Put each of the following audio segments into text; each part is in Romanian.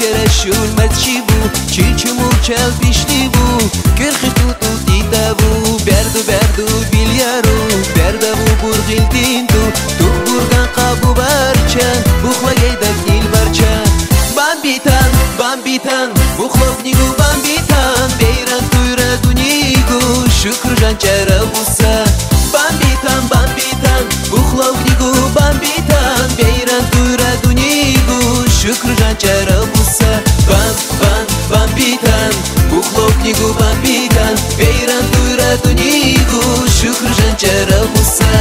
Şereshul mertshivu Chichimu chel pishtivu Kirchitu tutitavu Berdu bilyaru Berdavu burgil tintu Tuk burgan qabu barchan Bukhlagaydak il barchan Bambitan Bukhlovnigu bambitan Beyran tuyra dunigu Shukr janchara busa Bambitan Bukhlovnigu bambitan Beyran tuyra dunigu Shukr janchara busa Bambitan Bukhlovnigu bambitan Beyran tuyra dunigu Shukr janchara busa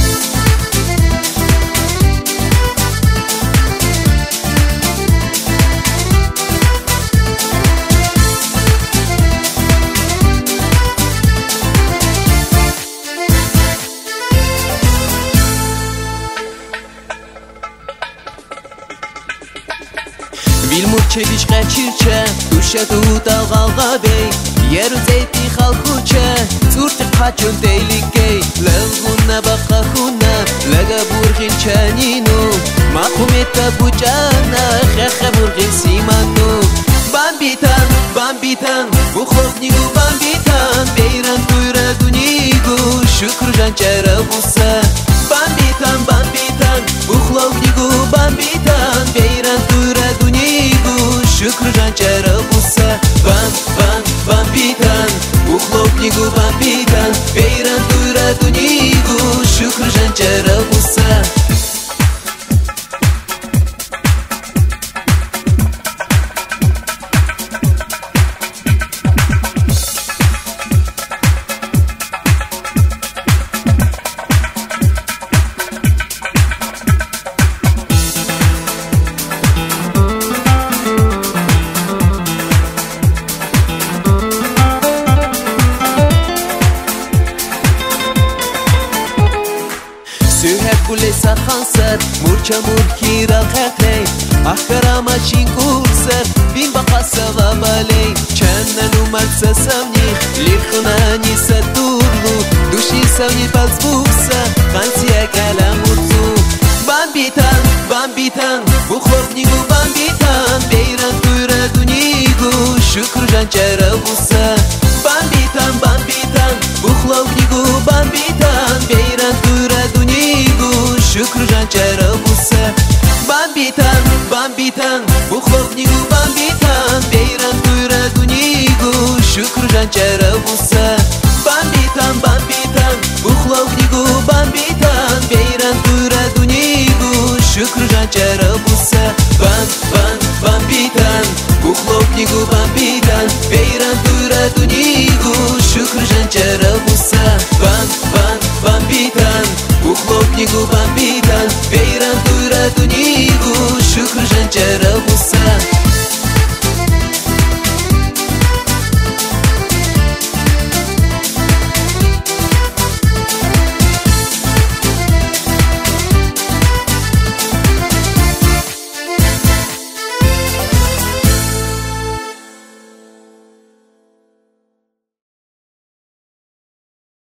Vilmurchevish qachircha Dushatu talg'alg'abey Yeru zeyti khalkucha Zurti qachun teylikey Laguna baqahuna Laga burgin chaninu Maqumeta bujana Khekhe burgin simanu Bambitan Bukhlovnigu bambitan Beyran tuyra dunigu Shukr janchara busa Bambitan Bukhlovnigu bambitan Beyran tuyra dunigu Shukr janchara busa Bambitan Bukhlovnigu bambitan Beyran tuyra dunigu Shukr janchara busa Kulesa khansar murcha murkira khatay ahkarama chinkursar bin baqasa balay channanu matsa samni likhunani saturlu dushi samni palsbusa khansiya kalamurzu Bambitan Bukhlovnigu bambitan Beyran tuyra dunigu Shukr janchara busa Bambitan Bukhlovnigu bambitan Beyran tuyra dunigu Shukr janchara busa Bambitan Bukhlovnigu bambitan Beyran tuyra dunigu Shukr janchara busa Bambitan Bukhlovnigu bambitan Beyran tuyra dunigu Shukr janchara busa Bambitan Bukhlovnigu bambitan Beyran tuyra dunigu Shukr janchara busa Bambitan Bukhlovnigu bambitan Beyran tuyra dunigu Shukr janchara busa